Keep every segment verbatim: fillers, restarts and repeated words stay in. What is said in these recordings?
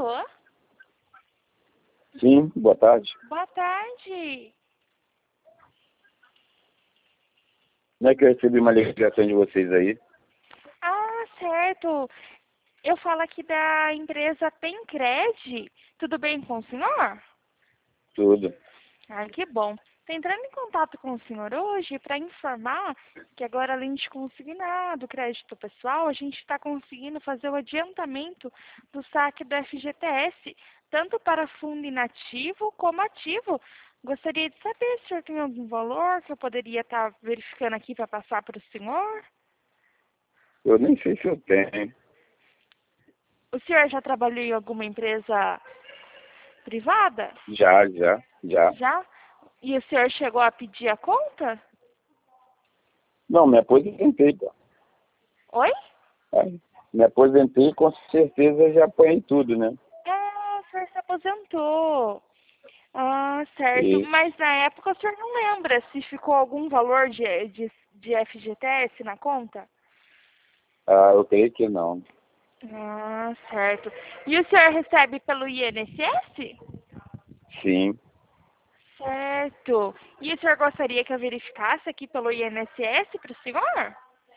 Alô? Sim, boa tarde. Boa tarde. Não é que eu recebi uma ligação de vocês aí? Ah, certo. Eu falo aqui da empresa Pencred. Tudo bem com o senhor? Tudo. Ah, que bom. Estou entrando em contato com o senhor hoje para informar que agora, além de consignado crédito pessoal, a gente está conseguindo fazer o adiantamento do saque do F G T S, tanto para fundo inativo como ativo. Gostaria de saber se o senhor tem algum valor que eu poderia estar verificando aqui para passar para o senhor. Eu nem sei se eu tenho. O senhor já trabalhou em alguma empresa privada? Já, já, já. Já? E o senhor chegou a pedir a conta? Não, me aposentei, pô. Oi? É, me aposentei, com certeza já apanhei tudo, né? Ah, o senhor se aposentou. Ah, certo. E, Mas na época o senhor não lembra se ficou algum valor de, de, de F G T S na conta? ah, eu creio que não. Ah, certo. E o senhor recebe pelo I N S S? Sim. Certo. E o senhor gostaria que eu verificasse aqui pelo I N S S para o senhor?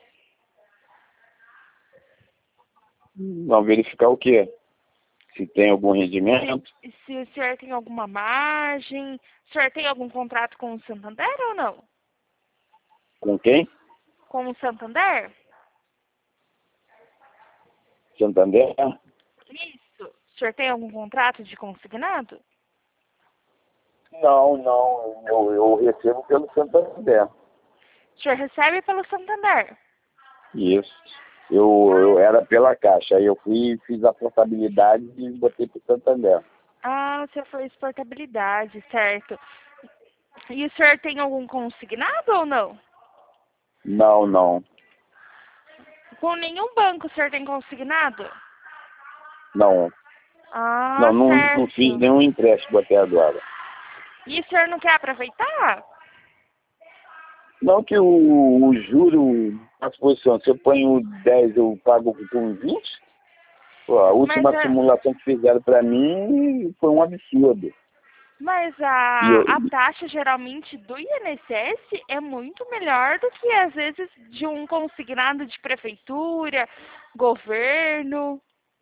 Não, verificar o quê? Se tem algum rendimento? Se, se o senhor tem alguma margem, o senhor tem algum contrato com o Santander ou não? Com quem? Com o Santander? Santander? Isso. O senhor tem algum contrato de consignado? Não, não. Eu, eu recebo pelo Santander. O senhor recebe pelo Santander? Isso. Eu, eu era pela Caixa. Aí eu fui, fiz a portabilidade e botei pro Santander. Ah, o senhor foi exportabilidade, certo. E o senhor tem algum consignado ou não? Não, não. Com nenhum banco o senhor tem consignado? Não. Ah, Não, não, não fiz certo. nenhum empréstimo até agora. E o senhor não quer aproveitar? Não que o, o juro, à disposição, se eu ponho dez, eu pago com vinte. Pô, a Mas última a, simulação que fizeram para mim foi um absurdo. mas E eu, a, a taxa geralmente do I N S S é muito melhor do que às vezes de um consignado de prefeitura, governo.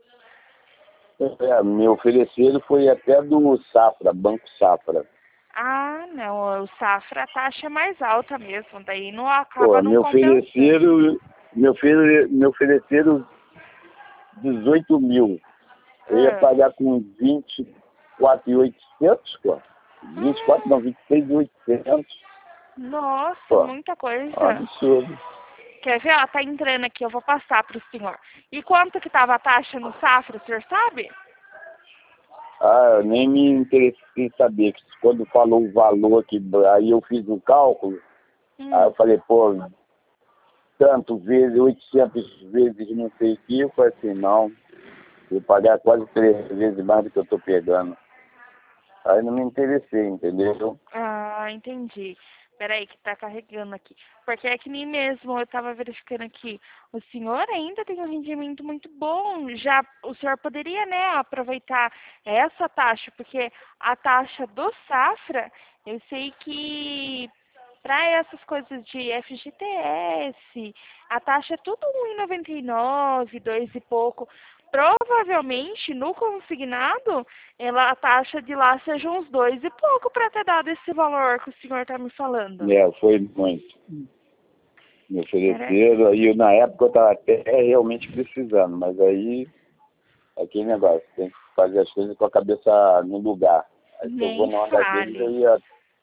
é, me ofereceram foi até do Safra, Banco Safra. Ah, não, o Safra a taxa é mais alta mesmo, daí não Pô, acaba me não compensando. ofereceram, me ofere- me ofereceram dezoito mil. Eu ia Ah. pagar com vinte e quatro mil e oitocentos, pô. vinte e quatro, não, vinte e seis mil e oitocentos. Nossa, Pô, muita é um coisa. absurdo. Quer ver? Ó, tá entrando aqui, eu vou passar para o senhor. E quanto que tava a taxa no Safra, o senhor sabe? Ah, eu nem me interessei em saber. Quando falou o valor aqui, aí eu fiz um cálculo, aí eu Hum. falei, pô, tanto vezes, oitocentas vezes não sei o que, eu falei assim, não, vou pagar quase três vezes mais do que eu tô pegando. Aí não me interessei, entendeu? Ah, entendi. Peraí, que tá carregando aqui. Porque é que nem mesmo, eu tava verificando aqui. O senhor ainda tem um rendimento muito bom. Já o senhor poderia, né, aproveitar essa taxa, porque a taxa do Safra, eu sei que para essas coisas de F G T S, a taxa é tudo um e noventa e nove, dois e pouco. Provavelmente, no consignado, ela, a taxa de lá seja uns dois e pouco para ter dado esse valor que o senhor está me falando. É, foi muito. Me Era... ofereceram, aí eu, na época eu estava até realmente precisando, mas aí, aquele negócio, tem que fazer as coisas com a cabeça no lugar. Aí se eu vou Nem na onda deles, eu fale. ia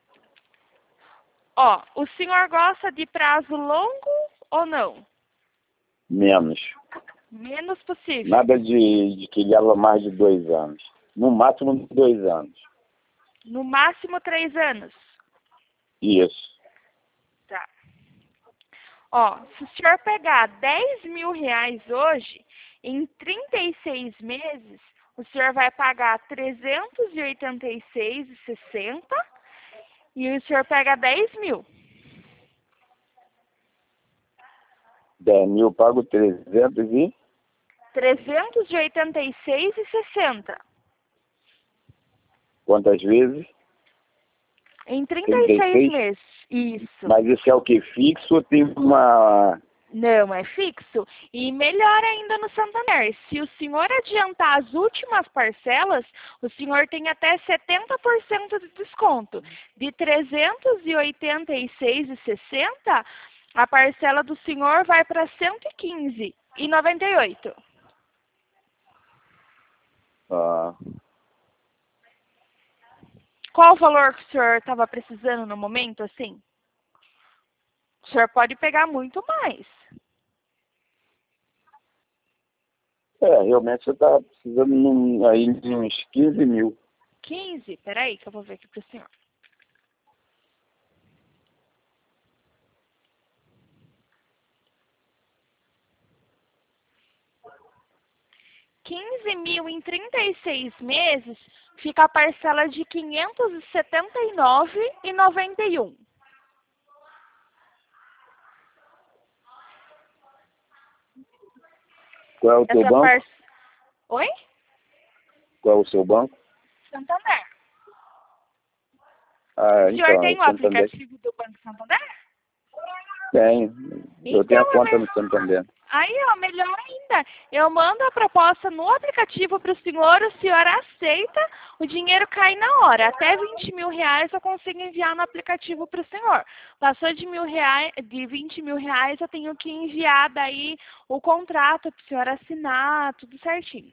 Ó, o senhor gosta de prazo longo ou não? menos. Menos possível. Nada de, de que leva mais de dois anos. No máximo dois anos. No máximo três anos. Isso. Tá. Ó, se o senhor pegar dez mil reais hoje, em trinta e seis meses, o senhor vai pagar trezentos e oitenta e seis reais e sessenta centavos e o senhor pega dez mil. dez mil eu pago trezentos e... trezentos e oitenta e seis reais e sessenta centavos. Quantas vezes? Em trinta e seis meses. Isso. Mas isso é o que? Fixo ou tem uma... Não, é fixo. E melhor ainda no Santander. Se o senhor adiantar as últimas parcelas, o senhor tem até setenta por cento de desconto. De trezentos e oitenta e seis reais e sessenta centavos, a parcela do senhor vai para cento e quinze reais e noventa e oito centavos. Ah. Qual o valor que o senhor estava precisando no momento, assim? O senhor pode pegar muito mais. É, realmente você está precisando num, aí de uns quinze mil. quinze? Peraí que eu vou ver aqui para o senhor. quinze mil em trinta e seis meses, fica a parcela de quinhentos e setenta e nove reais e noventa e um centavos. Qual é o teu Essa banco? par... Oi? Qual é o seu banco? Santander. Ah, O senhor então, é tem o Santander. aplicativo do Banco Santander? Tenho. Eu tenho a Então, é conta melhor. no Santander. Aí, ó, melhor ainda. Eu mando a proposta no aplicativo para o senhor, o senhor aceita, o dinheiro cai na hora. Até vinte mil reais eu consigo enviar no aplicativo para o senhor. Passou de, mil reais, de vinte mil reais, eu tenho que enviar daí o contrato para o senhor assinar, tudo certinho.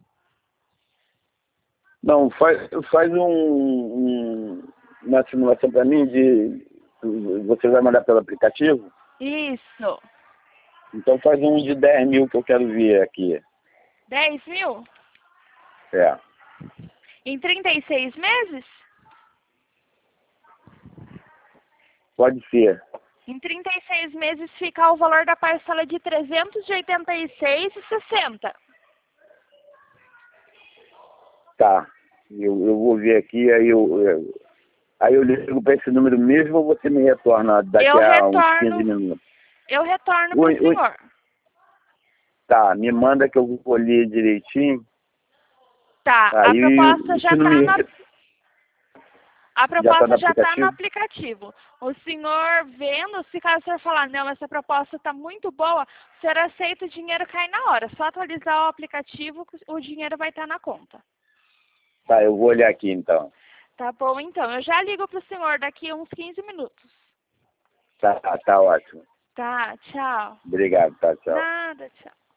Não, faz, faz um, um, uma simulação para mim de... Você vai mandar pelo aplicativo? Isso. Então faz um de dez mil que eu quero ver aqui. dez mil? É. Em trinta e seis meses? Pode ser. Em trinta e seis meses fica o valor da parcela de trezentos e oitenta e seis reais e sessenta centavos. Tá. Eu, eu vou ver aqui, aí eu, eu, aí eu ligo para esse número mesmo ou você me retorna daqui Eu a uns retorno, quinze minutos? eu retorno Oi, para o oi. senhor. Tá, me manda que eu vou ler direitinho. Tá, a Aí, proposta já se não está me... na... A Já tá no proposta já está no aplicativo? aplicativo. O senhor vendo, se caso o senhor falar, não, essa proposta está muito boa, o senhor aceita, o dinheiro cai na hora. Só atualizar o aplicativo, o dinheiro vai estar na conta. Tá, eu vou olhar aqui então. Tá bom, então. Eu já ligo para o senhor daqui a uns quinze minutos. Tá, tá ótimo. Tá, tchau. Obrigado, tá, tchau. Nada, tchau.